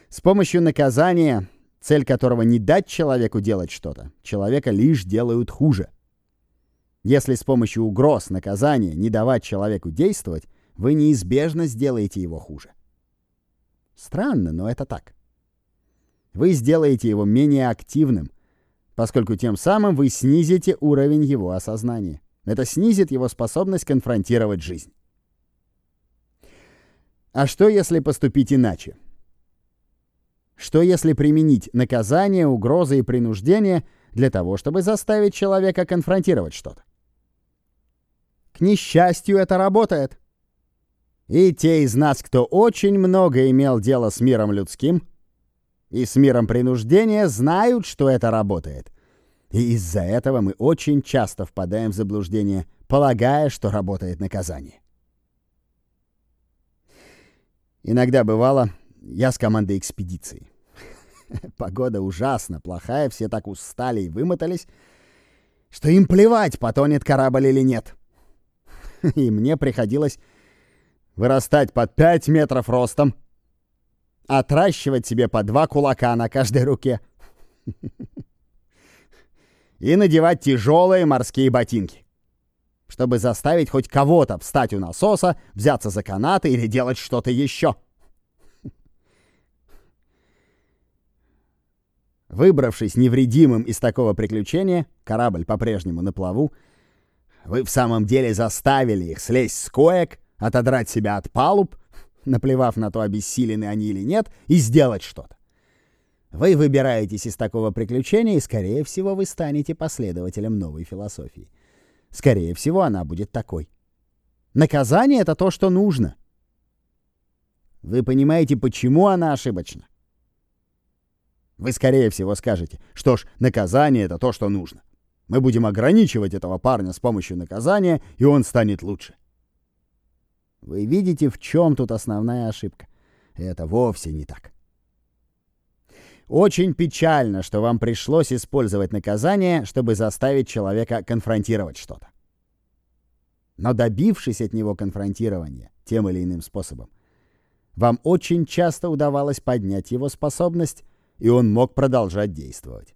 С помощью наказания, цель которого не дать человеку делать что-то, человека лишь делают хуже. Если с помощью угроз, наказания не давать человеку действовать, вы неизбежно сделаете его хуже. Странно, но это так. Вы сделаете его менее активным, поскольку тем самым вы снизите уровень его осознания. Это снизит его способность конфронтировать жизнь. А что, если поступить иначе? Что, если применить наказание, угрозы и принуждение для того, чтобы заставить человека конфронтировать что-то? К несчастью, это работает. И те из нас, кто очень много имел дело с миром людским и с миром принуждения, знают, что это работает. И из-за этого мы очень часто впадаем в заблуждение, полагая, что работает наказание. Иногда бывало, я с командой экспедиции. Погода ужасно плохая, все так устали и вымотались, что им плевать, потонет корабль или нет. И мне приходилось вырастать под 5 метров ростом, отращивать себе по 2 кулака на каждой руке и надевать тяжелые морские ботинки, чтобы заставить хоть кого-то встать у насоса, взяться за канаты или делать что-то еще. Выбравшись невредимым из такого приключения, корабль по-прежнему на плаву, вы в самом деле заставили их слезть с коек, отодрать себя от палуб, наплевав на то, обессилены они или нет, и сделать что-то. Вы выбираетесь из такого приключения, и, скорее всего, вы станете последователем новой философии. Скорее всего, она будет такой. Наказание — это то, что нужно. Вы понимаете, почему она ошибочна? Вы, скорее всего, скажете, что ж, наказание — это то, что нужно. Мы будем ограничивать этого парня с помощью наказания, и он станет лучше. Вы видите, в чем тут основная ошибка? Это вовсе не так. Очень печально, что вам пришлось использовать наказание, чтобы заставить человека конфронтировать что-то. Но добившись от него конфронтирования тем или иным способом, вам очень часто удавалось поднять его способность, и он мог продолжать действовать.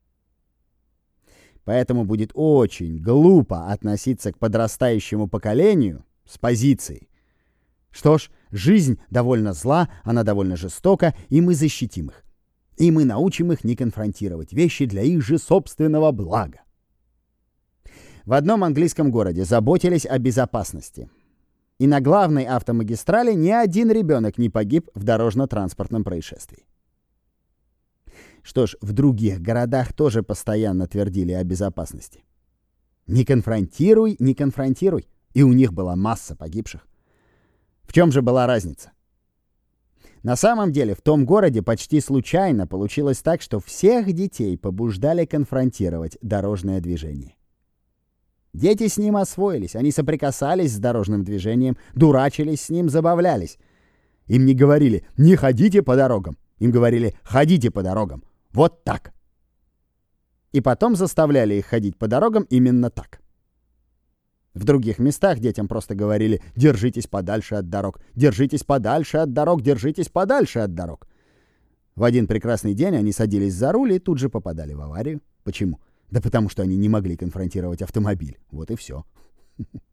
Поэтому будет очень глупо относиться к подрастающему поколению с позиции: что ж, жизнь довольно зла, она довольно жестока, и мы защитим их. И мы научим их не конфронтировать вещи для их же собственного блага. В одном английском городе заботились о безопасности. И на главной автомагистрали ни один ребенок не погиб в дорожно-транспортном происшествии. Что ж, в других городах тоже постоянно твердили о безопасности. Не конфронтируй, не конфронтируй. И у них была масса погибших. В чем же была разница? На самом деле, в том городе почти случайно получилось так, что всех детей побуждали конфронтировать дорожное движение. Дети с ним освоились, они соприкасались с дорожным движением, дурачились с ним, забавлялись. Им не говорили «не ходите по дорогам», им говорили «ходите по дорогам». Вот так. И потом заставляли их ходить по дорогам именно так. В других местах детям просто говорили «держитесь подальше от дорог, держитесь подальше от дорог, держитесь подальше от дорог». В один прекрасный день они садились за руль и тут же попадали в аварию. Почему? Да потому что они не могли конфронтировать автомобиль. Вот и все.